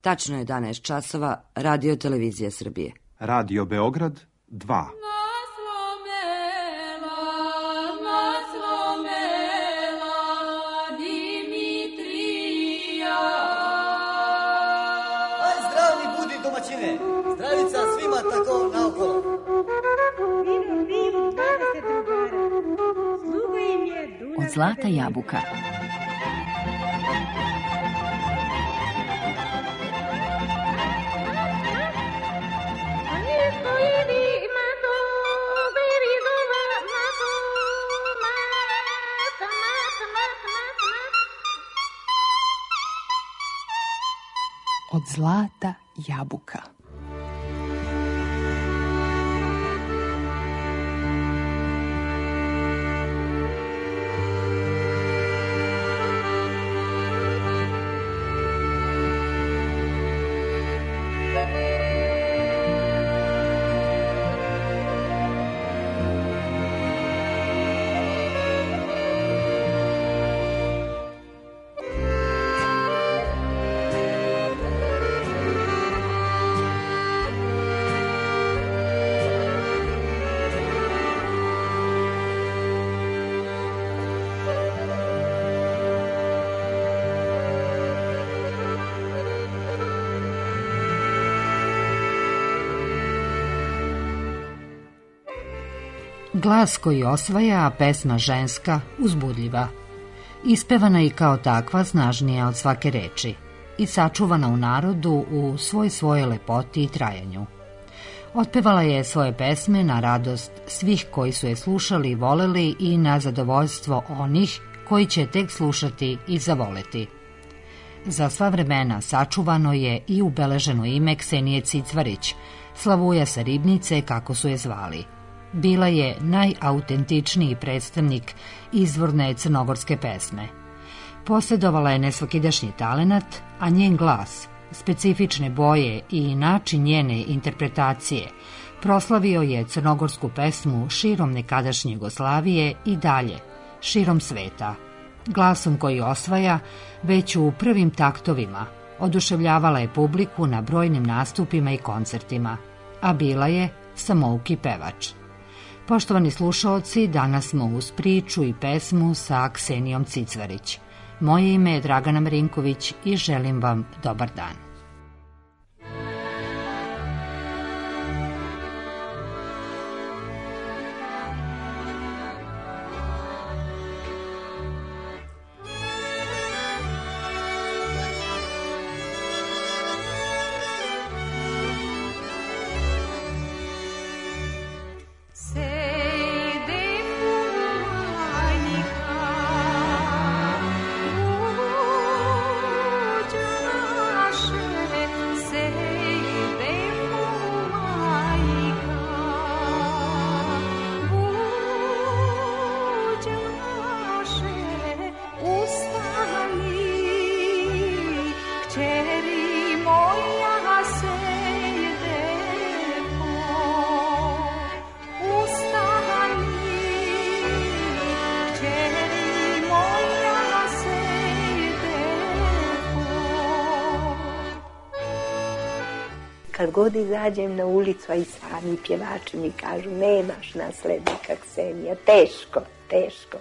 Tačno je 11 časova, Radio Televizija Srbije. Radio Beograd 2. Zdravica svima tako naokolo. Od zlata jabuka. Od zlata jabuka. Glas koji osvaja, a pesma ženska, uzbudljiva. Ispevana i kao takva snažnija od svake reči i sačuvana u narodu u svojoj lepoti i trajanju. Otpevala je svoje pesme na radost svih koji su je slušali i voleli i na zadovoljstvo onih koji će tek slušati i zavoleti. Za sva vremena sačuvano je i ubeleženo ime Ksenije Cicvarić, Slavuja sa Ribnice, kako su je zvali. Bila je najautentičniji predstavnik izvorne crnogorske pesme. Posjedovala je nesvakidašnji talenat, a njen glas, specifične boje i način njene interpretacije proslavio je crnogorsku pesmu širom nekadašnje Jugoslavije i dalje, širom sveta. Glasom koji osvaja, već u prvim taktovima, oduševljavala je publiku na brojnim nastupima i koncertima, a bila je samouki pevač. Poštovani slušaoci, danas smo uz priču i pesmu sa Ksenijom Cicvarić. Moje ime je Dragana Marinković i želim vam dobar dan. Kad god izađem na ulicu, a i sami pjevači mi kažu, nemaš naslednika Ksenija, teško, teško.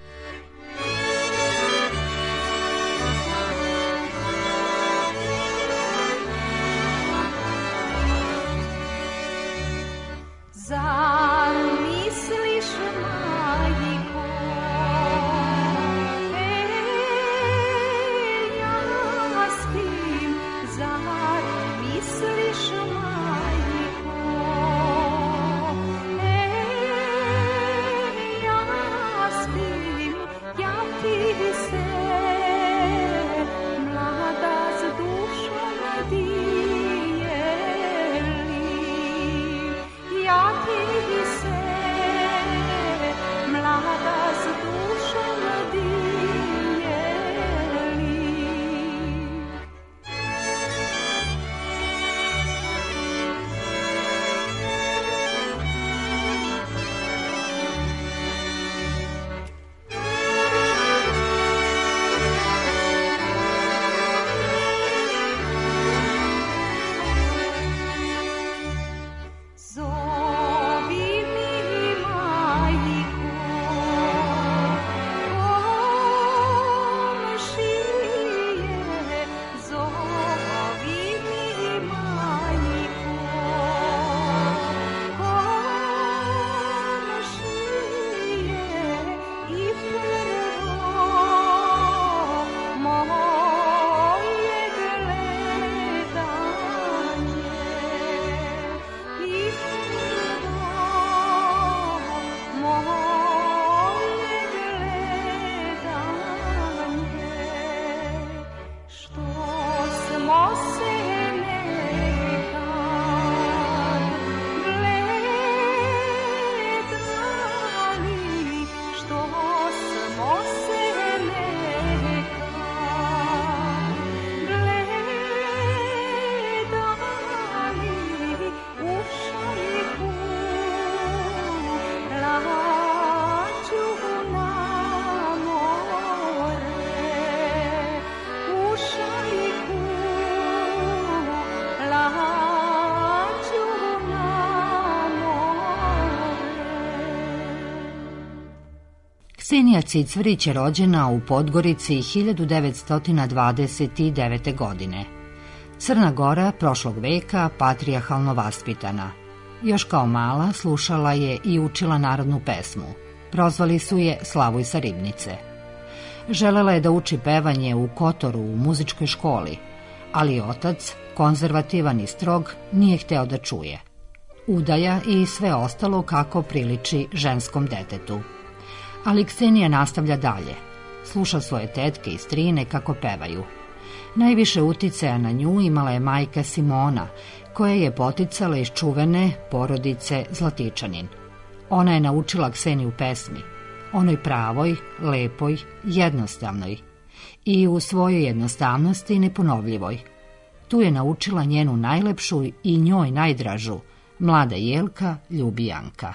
Zar misliš, majko, ja spim, zar misliš, majko, ja spim. Ksenija Cicvrić je rođena u Podgorici 1929. godine. Crna Gora prošlog veka, patrijarhalno vaspitana. Još kao mala slušala je i učila narodnu pesmu. Prozvali su je Slavoj sa Ribnice. Želela je da uči pevanje u Kotoru u muzičkoj školi, ali otac, konzervativan i strog, nije hteo da čuje. Udaja i sve ostalo kako priliči ženskom detetu. Ali Ksenija nastavlja dalje. Sluša svoje tetke i strine kako pevaju. Najviše uticaja na nju imala je majka Simona, koja je poticala iz čuvene porodice Zlatičanin. Ona je naučila Kseniju pesmi, onoj pravoj, lepoj, jednostavnoj i u svojoj jednostavnosti neponovljivoj. Tu je naučila njenu najlepšu i njoj najdražu, mlada Jelka ljubi Janka.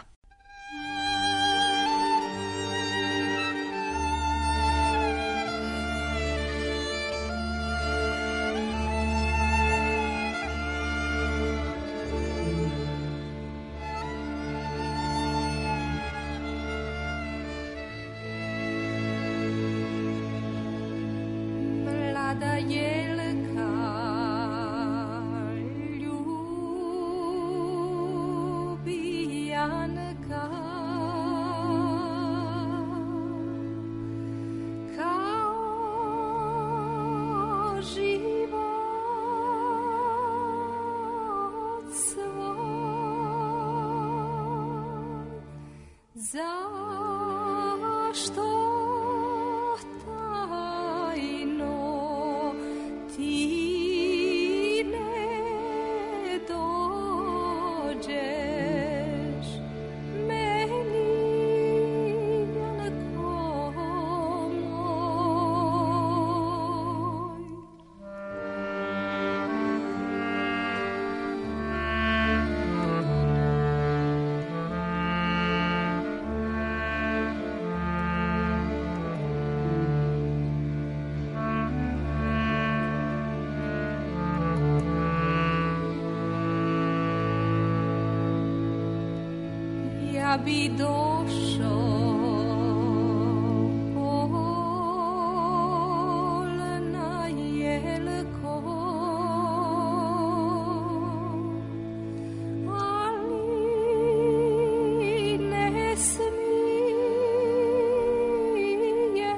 Mlada Jelka ljubi Janka, kao život svoj. Zašto tajno ti ne dođeš meni, Janko moj? Ja bi došao polna Jelko, ali ne smije.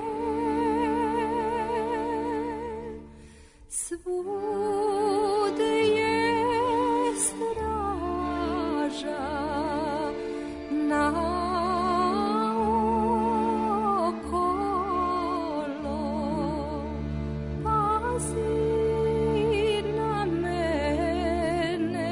Svude je straža naokolo, pazi na mene.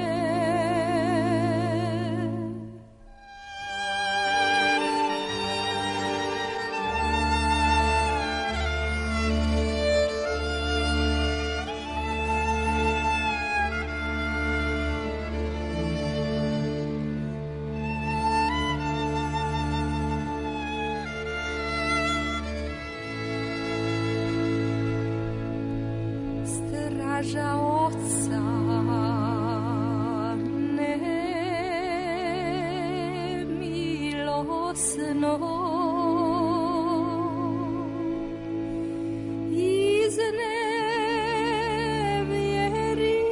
Straža oca nemilosno iznevjeri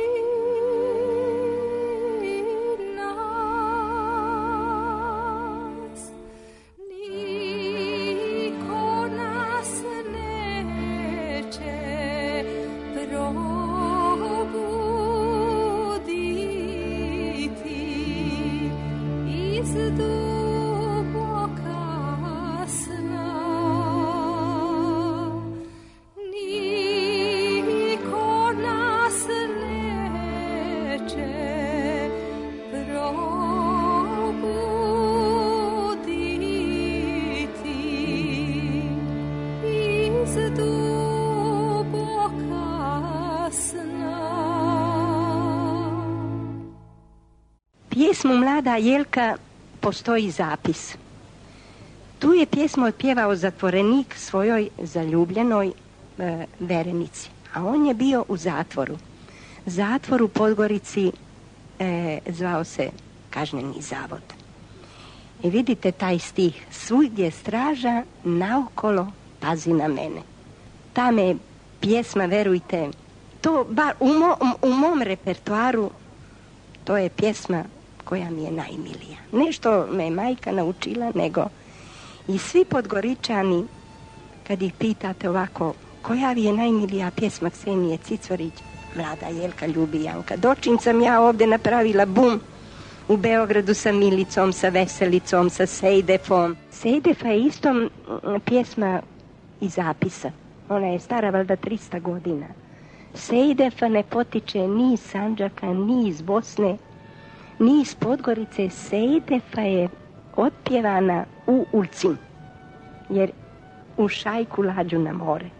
nas. Niko nas neće probuditi iz duboka sna. Niko nas neće pjesmu Mlada Jelka postoji zapis. Tu je pjesmu otpjevao zatvorenik svojoj zaljubljenoj verenici, a on je bio u zatvoru. Zatvor u Podgorici zvao se Kažnjeni zavod. I vidite taj stih, svugdje straža, naokolo pazi na mene. Ta me pjesma, verujte, to bar u mom repertoaru, to je pjesma koja mi je najmilija. Ne što me je majka naučila, nego i svi Podgoričani, kad ih pitate ovako, koja vi je najmilija pjesma Ksenije Cicvarić, Mlada Jelka ljubi Janka. Dočim sam ja ovdje napravila bum u Beogradu sa Milicom, sa Veselicom, sa Sejdefom. Sejdefa je isto pjesma iz zapisa. Ona je stara valjda 300 godina. Sejdefa ne potiče ni iz Sandžaka, ni iz Bosne, ni iz Podgorice. Sejdefa je otpjevana u Ulcin, jer u šajku lađu na more.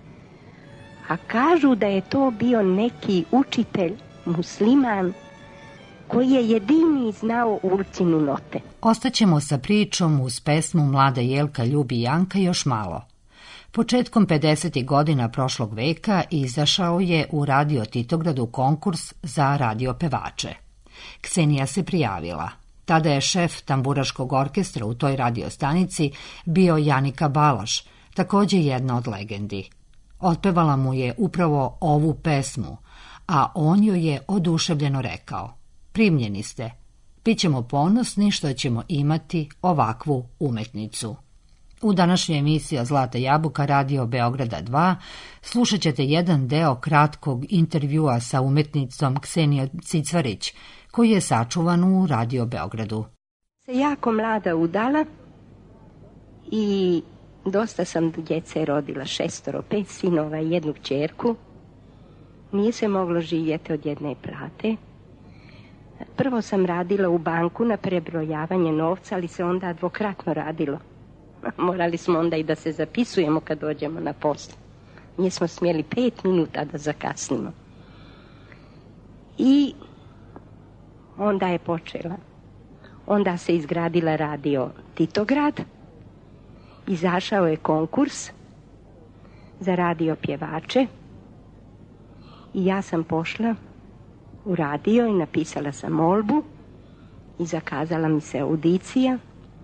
A kažu da je to bio neki učitelj, musliman, koji je jedini znao Ulcinu note. Ostaćemo sa pričom uz pesmu Mlada Jelka ljubi Janka još malo. Početkom 50. godina prošlog veka izašao je u Radio Titogradu konkurs za radio pevače. Ksenija se prijavila. Tada je šef tamburaškog orkestra u toj radiostanici bio Janika Balaš, također jedna od legendi. Otpevala mu je upravo ovu pesmu, a on joj je oduševljeno rekao: primljeni ste, bićemo ponosni što ćemo imati ovakvu umetnicu. U današnjoj emisiji Zlata jabuka Radio Beograda 2 slušat ćete jedan deo kratkog intervjua sa umetnicom Ksenijom Cicvarić, koji je sačuvan u Radio Beogradu. Se jako mlada udala i dosta sam djece rodila, 6, 5 sinova i 1 kćerku. Nije se moglo živjeti od jedne plate. Prvo sam radila u banku na prebrojavanje novca, ali se onda dvokratno radilo. Morali smo onda i da se zapisujemo kad dođemo na posao. Nismo smjeli 5 minuta da zakasnimo. I onda je počela. Onda se izgradila Radio Titograd. Izašao je konkurs za radio pjevače. I ja sam pošla u radio i napisala sam molbu i zakazala mi se audicija.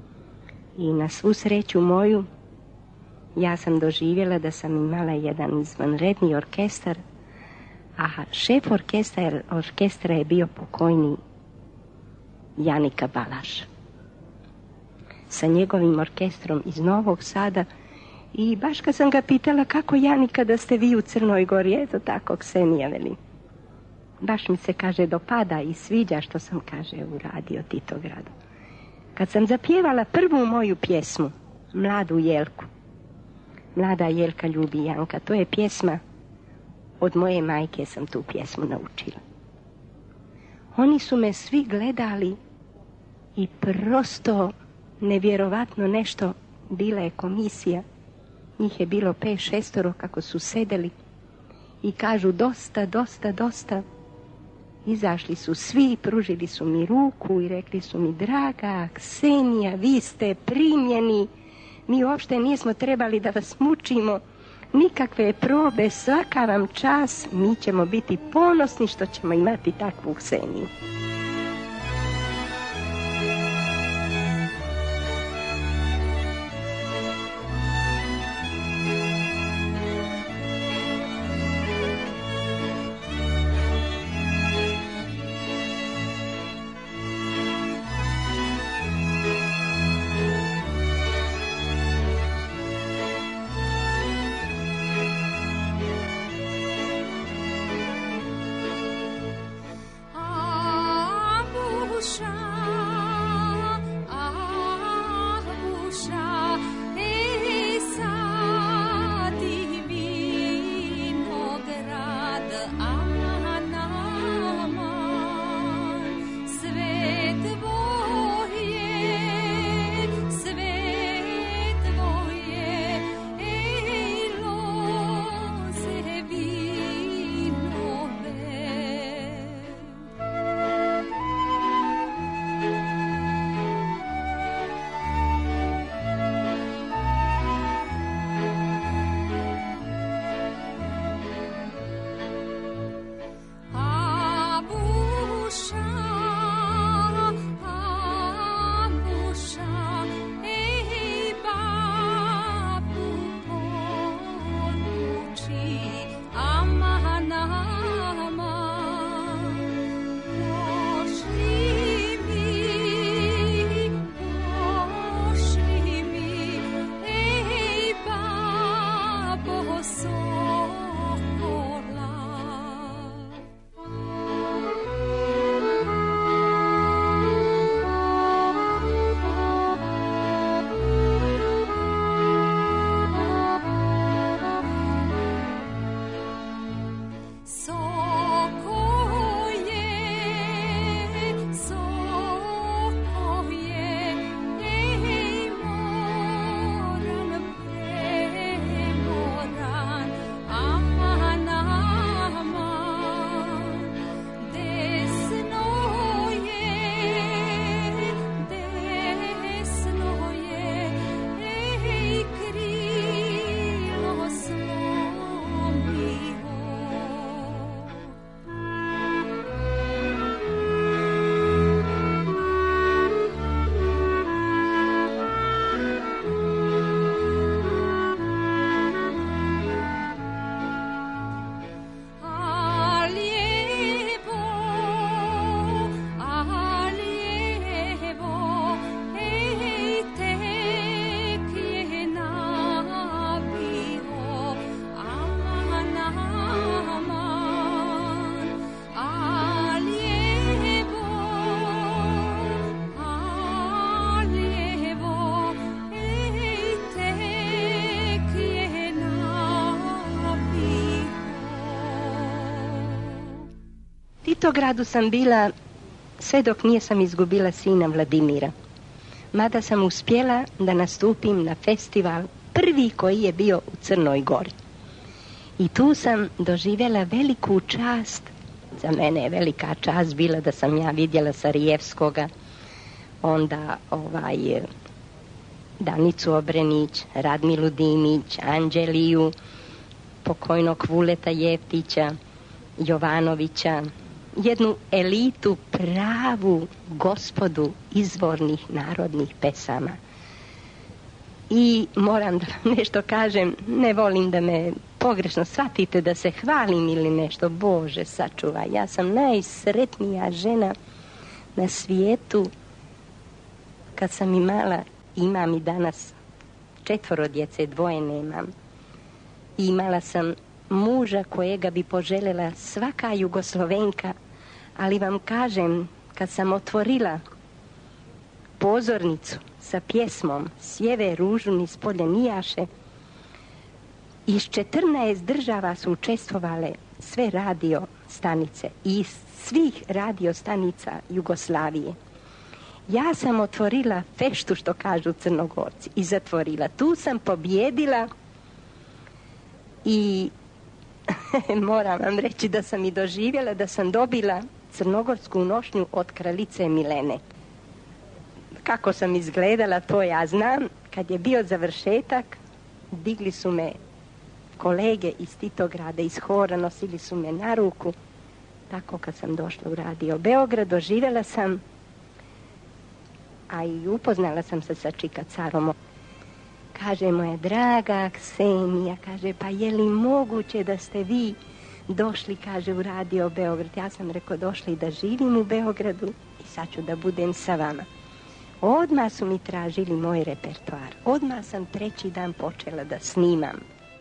I na svu sreću moju, ja sam doživjela da sam imala jedan izvanredni orkestar, a šef orkestra je bio pokojni Janika Balaš. Sa njegovim orkestrom iz Novog Sada. I baš kad sam ga pitala kako Janika da ste vi u Crnoj Gori, eto tako Ksenija veli. Baš mi se, kaže, dopada i sviđa što sam, kaže, u Radio Titogradu. Kad sam zapjevala prvu moju pjesmu, Mladu Jelku, Mlada Jelka ljubi Janka, to je pjesma, od moje majke sam tu pjesmu naučila. Oni su me svi gledali i prosto nevjerovatno nešto, bila je komisija, njih je bilo 5-6 kako su sedeli i kažu dosta, dosta, dosta. Izašli su svi, pružili su mi ruku i rekli su mi: draga Ksenija, vi ste primljeni, mi uopšte nismo trebali da vas mučimo, nikakve probe, svaka vam čas, mi ćemo biti ponosni što ćemo imati takvu Kseniju. Ah Titogradu sam bila sve dok nisam izgubila sina Vladimira. Mada sam uspjela da nastupim na festival prvi koji je bio u Crnoj Gori. I tu sam doživjela veliku čast. Za mene je velika čast bila da sam ja vidjela Sarijevskoga, onda Danicu Obrenić, Radmilu Dimić, Anđeliju, pokojnog Vuleta Jeftića, Jovanovića, jednu elitu, pravu gospodu izvornih narodnih pesama. I moram da vam nešto kažem, ne volim da me pogrešno shvatite, da se hvalim ili nešto, Bože sačuvaj, ja sam najsretnija žena na svijetu. Kad sam imala, imam i danas 4 djece, 2 nemam. I imala sam muža kojega bi poželjela svaka Jugoslovenka, ali vam kažem, kad sam otvorila pozornicu sa pjesmom Sjeve ružu niz polje nijaše, iz 14 država su učestvovale sve radio stanice i iz svih radio stanica Jugoslavije. Ja sam otvorila feštu, što kažu Crnogorci, i zatvorila. Tu sam pobjedila i moram vam reći da sam i doživjela da sam dobila crnogorsku nošnju od kraljice Milene. Kako sam izgledala, to ja znam. Kad je bio završetak, digli su me kolege iz Titograda, iz hora, nosili su me na ruku. Tako kad sam došla u Radio Beograd, doživjela sam, a i upoznala sam se sa Čika carom. Kaže moja draga Ksenija, kaže, pa je li moguće da ste vi došli, kaže, u Radio Beograd? Ja sam rekao, došli da živim u Beogradu i sad ću da budem sa vama. Odmah su mi tražili moj repertoar. Odmah sam 3. dan počela da snimam.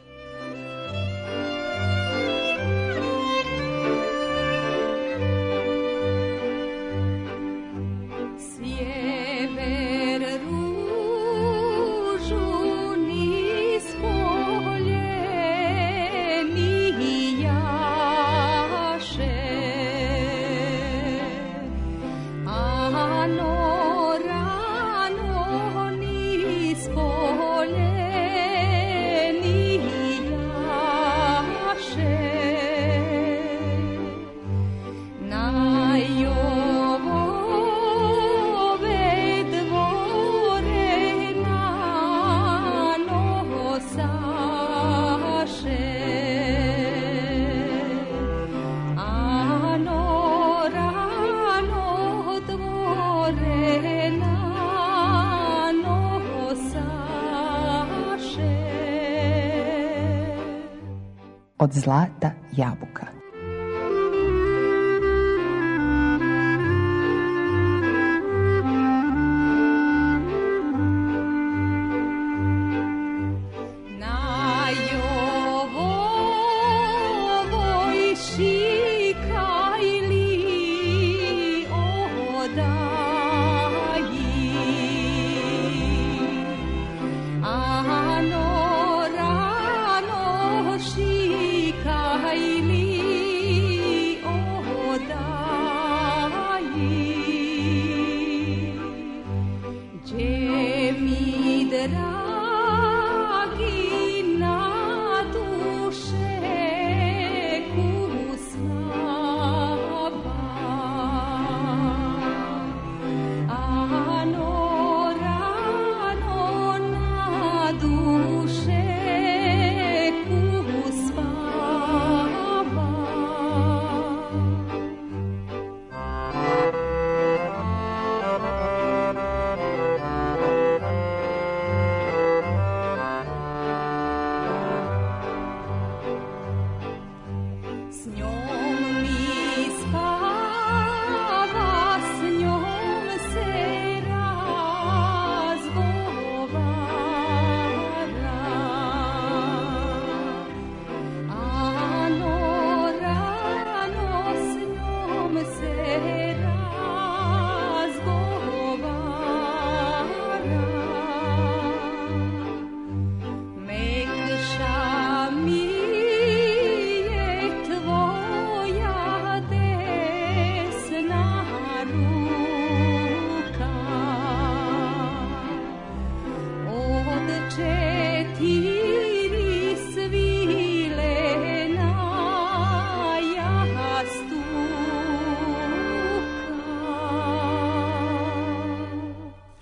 Od zlata jabuka.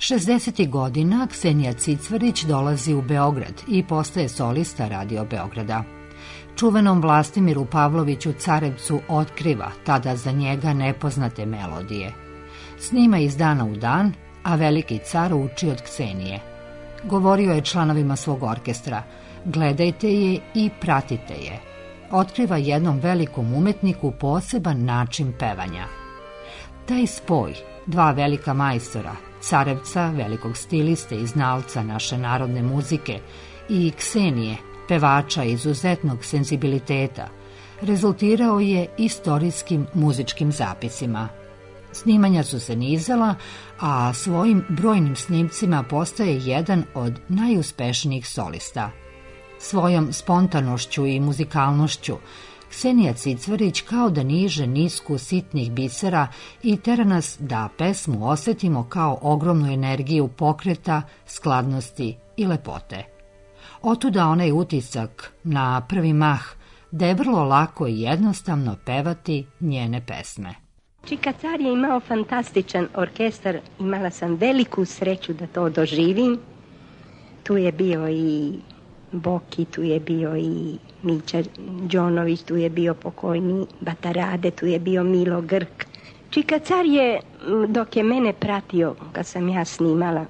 60. godina Ksenija Cicvarić dolazi u Beograd i postaje solista Radio Beograda. Čuvenom Vlastimiru Pavloviću Carevcu otkriva tada za njega nepoznate melodije. Snima iz dana u dan, a veliki car uči od Ksenije. Govorio je članovima svog orkestra: gledajte je i pratite je. Otkriva jednom velikom umetniku poseban način pevanja. Taj spoj dva velika majstora, Carevca, velikog stiliste i znalca naše narodne muzike, i Ksenije, pevača izuzetnog senzibiliteta, rezultirao je istorijskim muzičkim zapisima. Snimanja su se nizala, a svojim brojnim snimcima postaje jedan od najuspešnijih solista. Svojom spontanošću i muzikalnošću Ksenija Cicvarić kao da niže nisku sitnih bisera i tera nas da pesmu osjetimo kao ogromnu energiju pokreta, skladnosti i lepote. Otuda onaj utisak na prvi mah da je vrlo lako i jednostavno pevati njene pesme. Čika car je imao fantastičan orkestar, imala sam veliku sreću da to doživim. Tu je bio i Boki, tu je bio i Mića Đonović, tu je bio pokojni Batarade, tu je bio Milo Grk. Čika car je, dok je mene pratio, kad sam ja snimala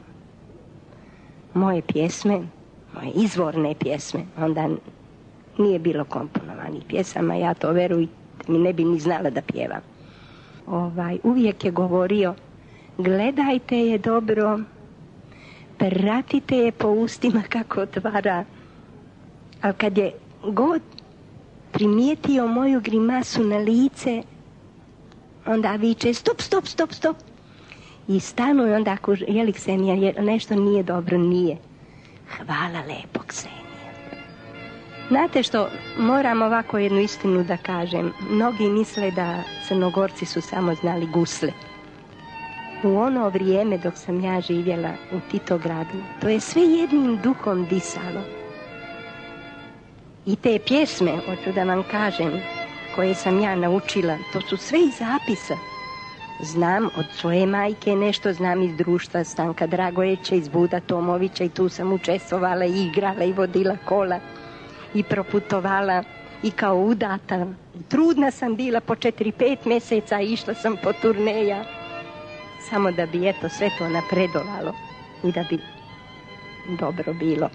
moje pjesme, moje izvorne pjesme, onda nije bilo komponovanih pjesama, ja to verujte mi ne bi ni znala da pjevam. Uvijek je govorio: gledajte je dobro, pratite je po ustima kako otvara. Ali kad je god primijetio moju grimasu na lice, onda viče: stop, stop, stop, stop. I stanuje onda ako jeli Ksenija, nešto nije dobro, nije. Hvala lepo, Ksenija. Znate što, moram ovako jednu istinu da kažem. Mnogi misle da Crnogorci su samo znali gusle. U ono vrijeme dok sam ja živjela u Titogradu, to je sve jednim duhom disalo. I te pjesme, hoću da vam kažem, koje sam ja naučila, to su sve iz zapisa. Znam od svoje majke nešto, znam iz društva Stanka Dragojeća, iz Buda Tomovića, i tu sam učestvovala i igrala i vodila kola i proputovala i kao udata. Trudna sam bila po 4-5 mjeseca, išla sam po turneja samo da bi eto sve to napredovalo i da bi dobro bilo.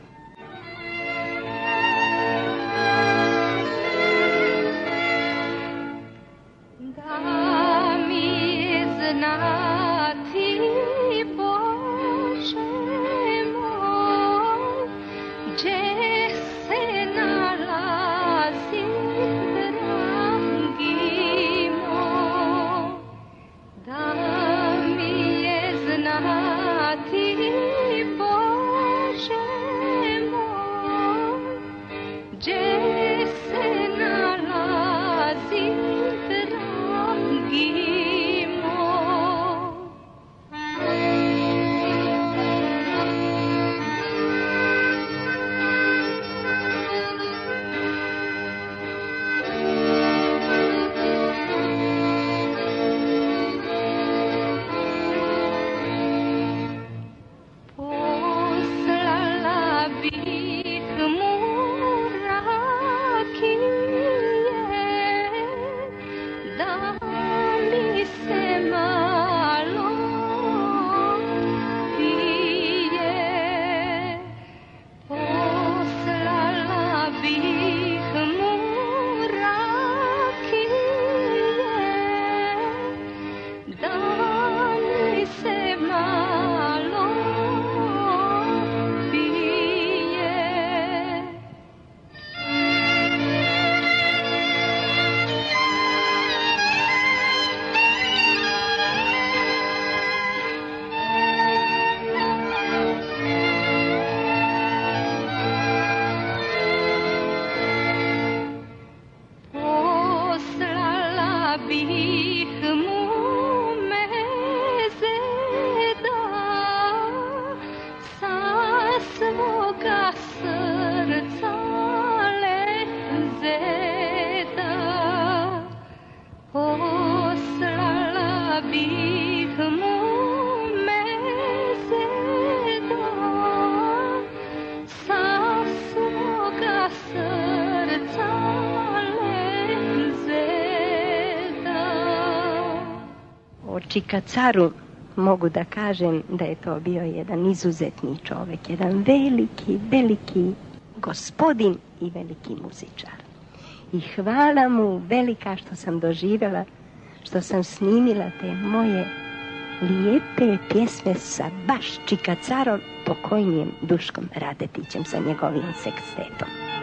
Poslala bih mu meze O Čika caru mogu da kažem da je to bio jedan izuzetni čovjek, jedan veliki gospodin i veliki muzičar. I hvala mu velika što sam doživjela, što sam snimila te moje lijepe pjesme sa baš Čika carom, pokojnijem Duškom Radetićem sa njegovim sekstetom.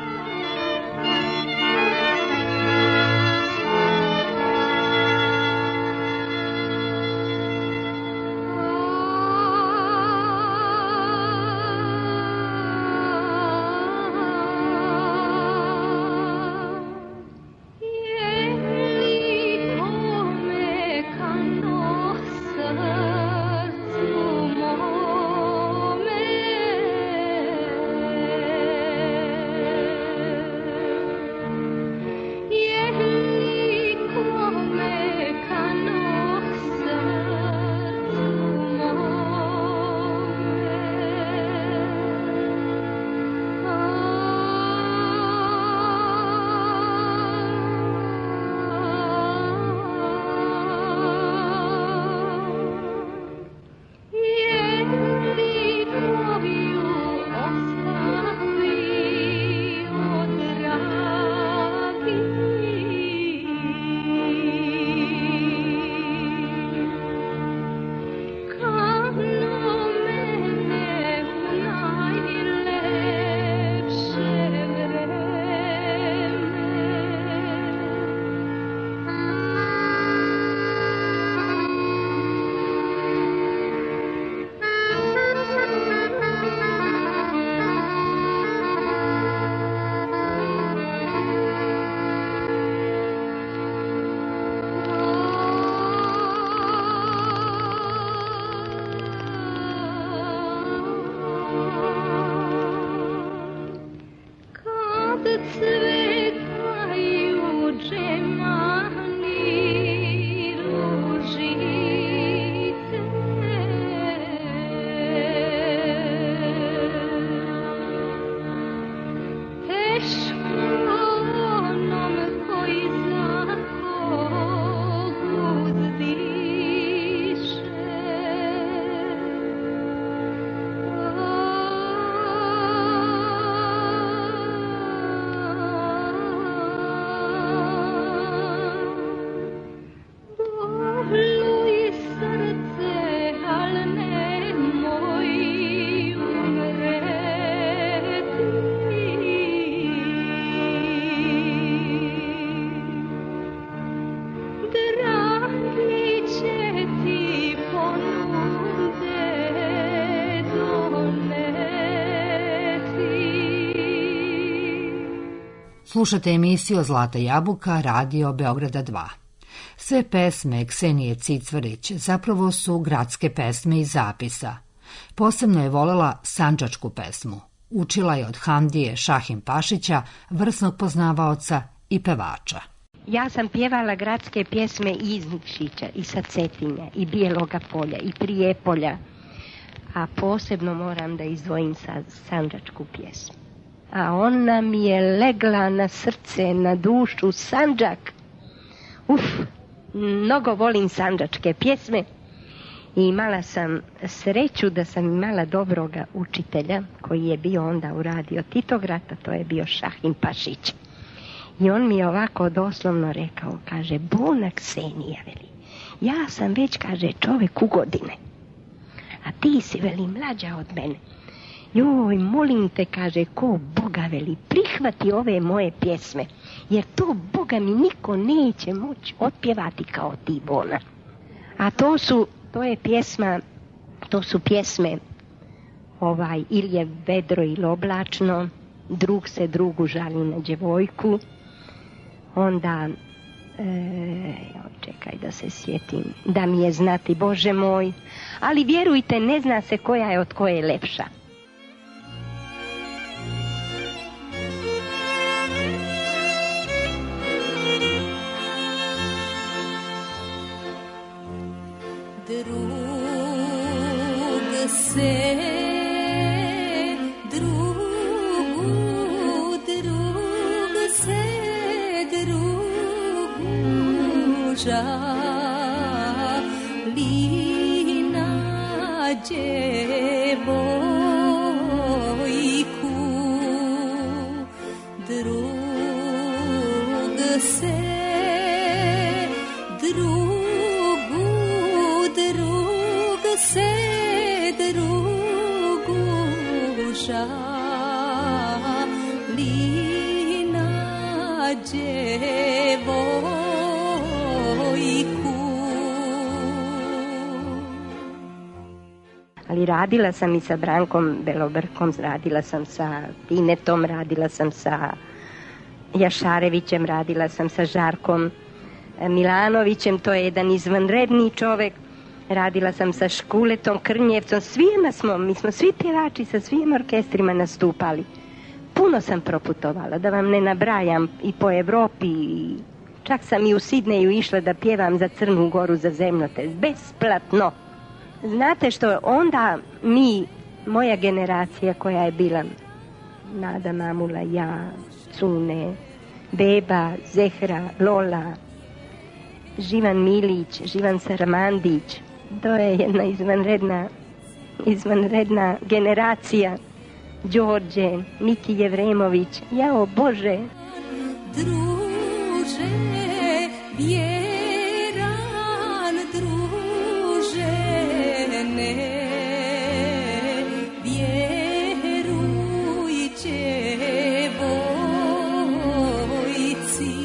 Slušate emisiju Zlata jabuka, radio Beograda 2. Sve pesme Ksenije Cicvarić zapravo su gradske pesme iz zapisa. Posebno je volela sandžačku pesmu. Učila je od Hamdije Šahim Pašića, vrsnog poznavaoca i pevača. Ja sam pjevala gradske pjesme i iz Nikšića, i sa Cetinja, i Bijeloga polja, i Prijepolja. A posebno moram da izdvojim sandžačku pjesmu. A ona mi je legla na srce, na dušu, Sandžak. Mnogo volim sandžačke pjesme i imala sam sreću da sam imala dobroga učitelja koji je bio onda u radio Titograd, a to je bio Šahim Pašić. I on mi je ovako doslovno rekao, kaže, bona Ksenija, veli, ja sam već, kaže, čovek u godine, a ti si, veli, mlađa od mene. Joj, molim te, kaže, ko Boga, veli, prihvati ove moje pjesme, jer to Boga mi niko neće moći otpjevati kao ti, bona. A to su pjesme ili je vedro ili oblačno, drug se drugu žali na djevojku, onda, čekaj da se sjetim, da mi je znati, Bože moj, ali vjerujte, ne zna se koja je od koje lepša. Ali radila sam i sa Brankom Belobrkom, radila sam sa Tinetom, radila sam sa Jašarevićem, radila sam sa Žarkom Milanovićem, to je jedan izvanredni čovek. Radila sam sa Škuletom, Krnjevcom, mi smo svi pjevači sa svim orkestrima nastupali. Puno sam proputovala, da vam ne nabrajam, i po Evropi, i čak sam i u Sidneju išla da pjevam za Crnu Goru, za Zemljotres, besplatno. Znate što, onda moja generacija koja je bila Nada Mamula, ja, Cune, Beba, Zehra, Lola, Živan Milić, Živan Saramandić, to je jedna izvanredna generacija. Đorđe, Miki Jevremović, jao Bože. Druže, vjeran druže, ne vjeruj djevojci.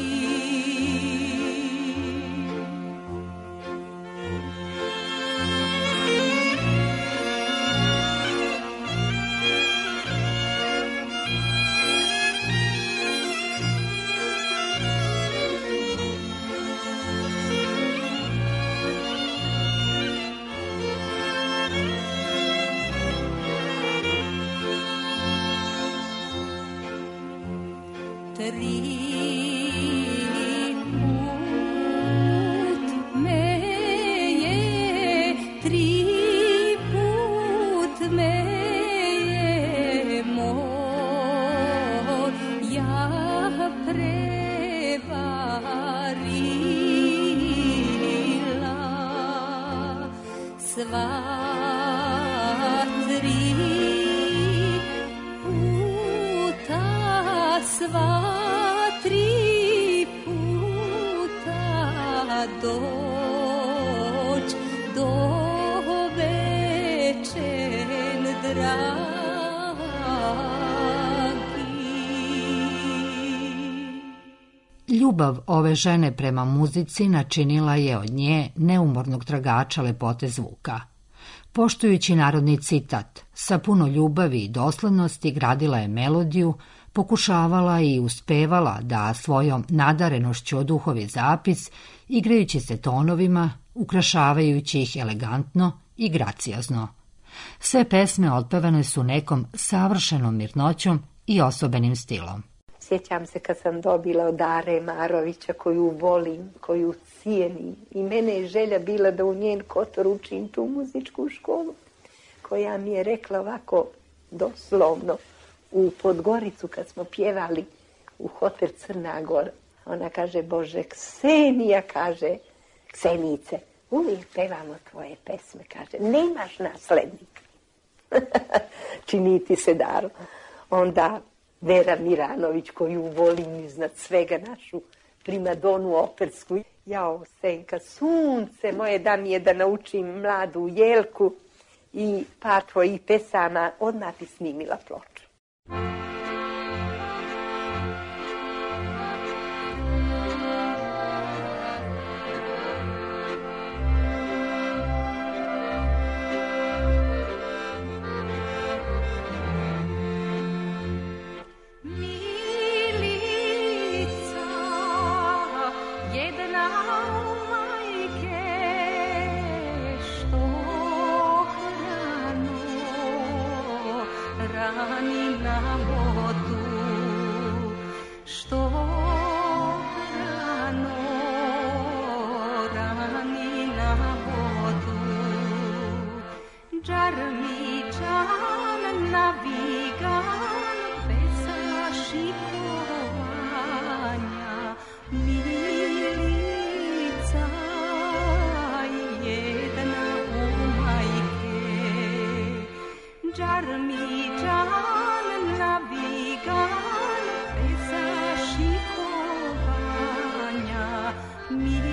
Ljubav ove žene prema muzici načinila je od nje neumornog tragača lepote zvuka. Poštujući narodni citat, sa puno ljubavi i doslednosti gradila je melodiju, pokušavala i uspevala da svojom nadarenošću oduhovi zapis, igrajući se tonovima, ukrašavajući ih elegantno i graciozno. Sve pesme otpevane su nekom savršenom mirnoćom i osobenim stilom. Sjećam se kad sam dobila od Are Marovića, koju volim, koju cijenim, i mene je želja bila da u njen kotor učim tu muzičku školu, koja mi je rekla ovako doslovno u Podgoricu kad smo pjevali u hotel Crna Gora. Ona kaže, Bože, Ksenija, kaže, Ksenice, uvijek pevamo tvoje pesme, kaže, nemaš naslednika. Čini ti se daro. Onda Vera Miranović, koju volim iznad svega, našu primadonu opersku. Jao, Senka, sunce moje, da mi je da naučim mladu Jelku i par tvojih pesama, odmah ti snimila ploču.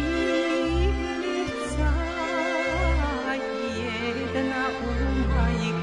Milica jedna u majke.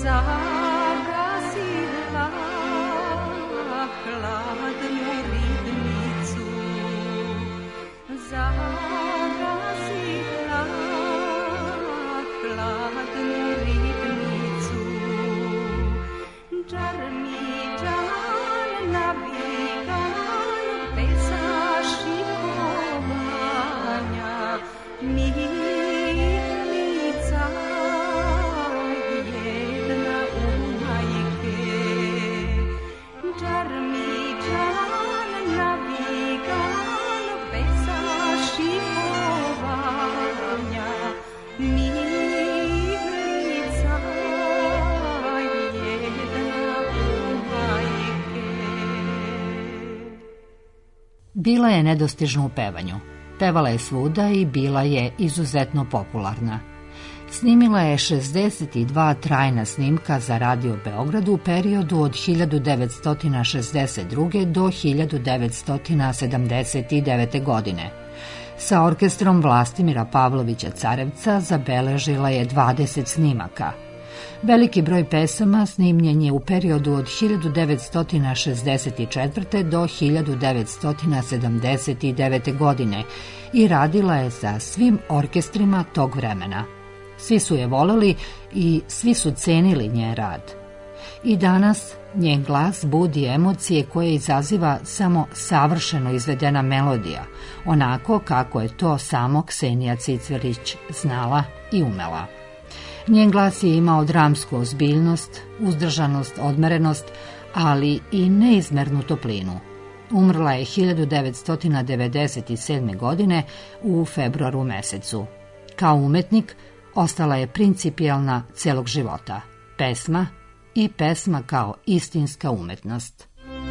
zagasila hladnu ridnicu, zagasila hladnu ridnicu, džar mi džan nabigan pesa šikovanja, mihlica jedna u majke, džar mi džan nabigan pesa šikovanja, mihlica jedna u majke. Bila je nedostižna u pevanju. Pevala je svuda i bila je izuzetno popularna. Snimila je 62 trajna snimka za Radio Beograd u periodu od 1962. do 1979. godine. Sa orkestrom Vlastimira Pavlovića Carevca zabeležila je 20 snimaka. Veliki broj pesama snimljen je u periodu od 1964. do 1979. godine i radila je sa svim orkestrima tog vremena. Svi su je voleli i svi su cenili njen rad. I danas njen glas budi emocije koje izaziva samo savršeno izvedena melodija, onako kako je to samo Ksenija Cicvelić znala i umela. Njen glas je imao dramsku ozbiljnost, uzdržanost, odmerenost, ali i neizmernu toplinu. Umrla je 1997. godine u februaru mesecu. Kao umetnik ostala je principijelna celog života. Pesma i pesma kao istinska umetnost.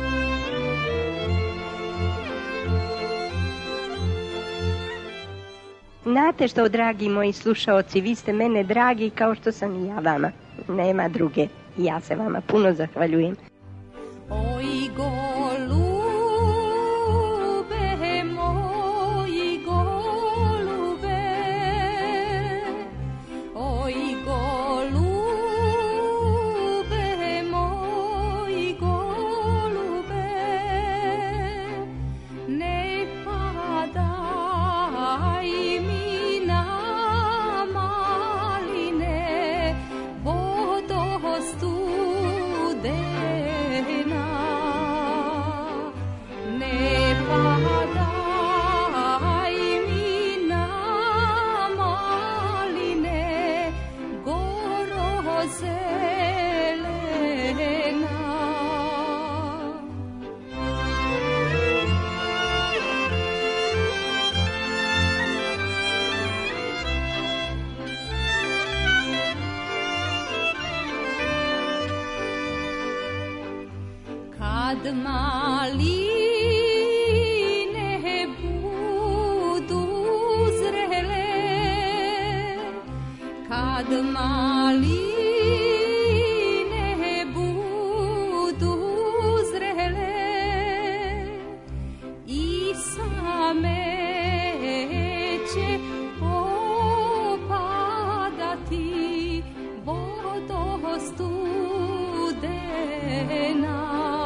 Znate što, dragi moji slušaoci, vi ste mene dragi kao što sam i ja vama. Nema druge. Ja se vama puno zahvaljujem. Oj golube moji golube, oj golube moji golube, ne padaj mi na maline vodostu. Kad maline budu zrele, kad maline budu zrele, i same će opadati vodostudena.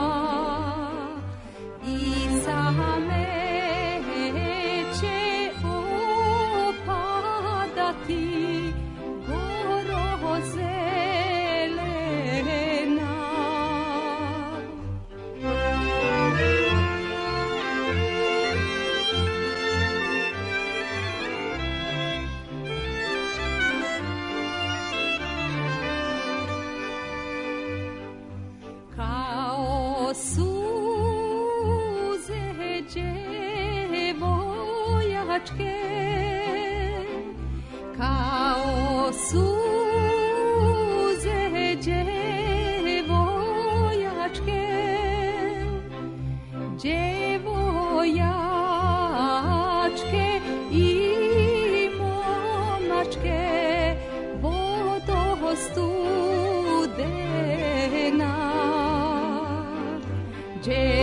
Kao suze djevojačke, kao suze djevojačke, djevojačke i momačke vodostudena.